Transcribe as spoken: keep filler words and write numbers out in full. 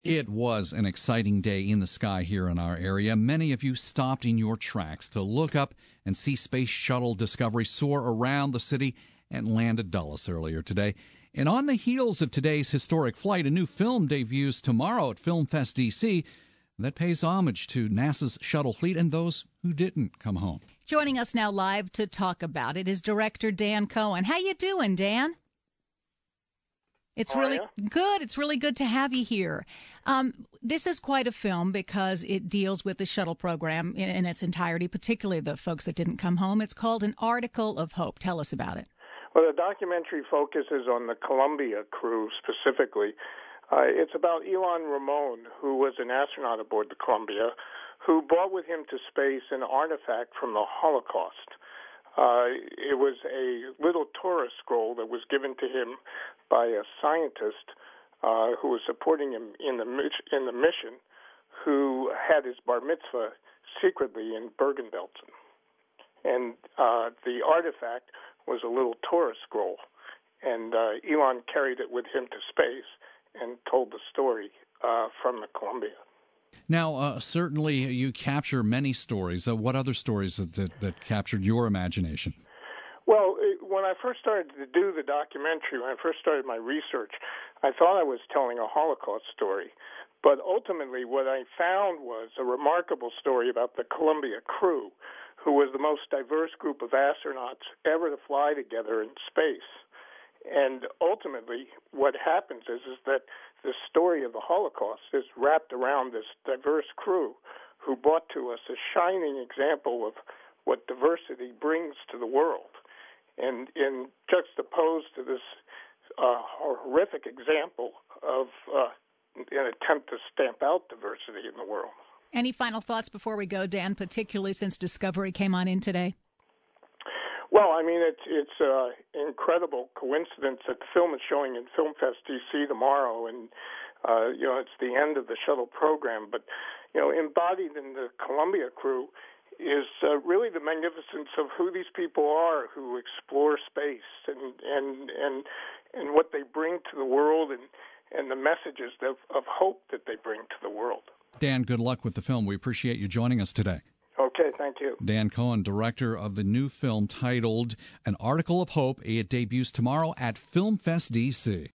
It was an exciting day in the sky here in our area. Many of you stopped in your tracks to look up and see Space Shuttle Discovery soar around the city and land at Dulles earlier today. And on the heels of today's historic flight, a new film debuts tomorrow at Film Fest D C that pays homage to NASA's shuttle fleet and those who didn't come home. Joining us now live to talk about it is director Dan Cohen. How you doing, Dan? It's How really good. It's really good to have you here. Um, this is quite a film because it deals with the shuttle program in, in its entirety, particularly the folks that didn't come home. It's called An Article of Hope. Tell us about it. Well, the documentary focuses on the Columbia crew specifically. Uh, it's about Ilan Ramon, who was an astronaut aboard the Columbia, who brought with him to space an artifact from the Holocaust. Uh, it was a little Torah scroll that was given to him by a scientist uh, who was supporting him in the in the mission, who had his bar mitzvah secretly in Bergen-Belsen. And uh, the artifact was a little Torah scroll, and uh, Ilan carried it with him to space and told the story uh, from the Columbia. Now, uh, certainly you capture many stories. Uh, what other stories that, that, that captured your imagination? Well, it, when I first started to do the documentary, when I first started my research, I thought I was telling a Holocaust story. But ultimately, what I found was a remarkable story about the Columbia crew, who was the most diverse group of astronauts ever to fly together in space. And ultimately, what happens is, is that the story of the Holocaust is wrapped around this diverse crew who brought to us a shining example of what diversity brings to the world. And in juxtaposed to this uh, horrific example of uh, an attempt to stamp out diversity in the world. Any final thoughts before we go, Dan, particularly since Discovery came on in today? Well, I mean, it's it's an incredible coincidence that the film is showing in Film Fest D C tomorrow, and uh, you know, it's the end of the shuttle program. But you know, embodied in the Columbia crew is uh, really the magnificence of who these people are, who explore space and and and and what they bring to the world, and and the messages of, of hope that they bring to the world. Dan, good luck with the film. We appreciate you joining us today. Okay, thank you. Dan Cohen, director of the new film titled An Article of Hope. It debuts tomorrow at Film Fest D C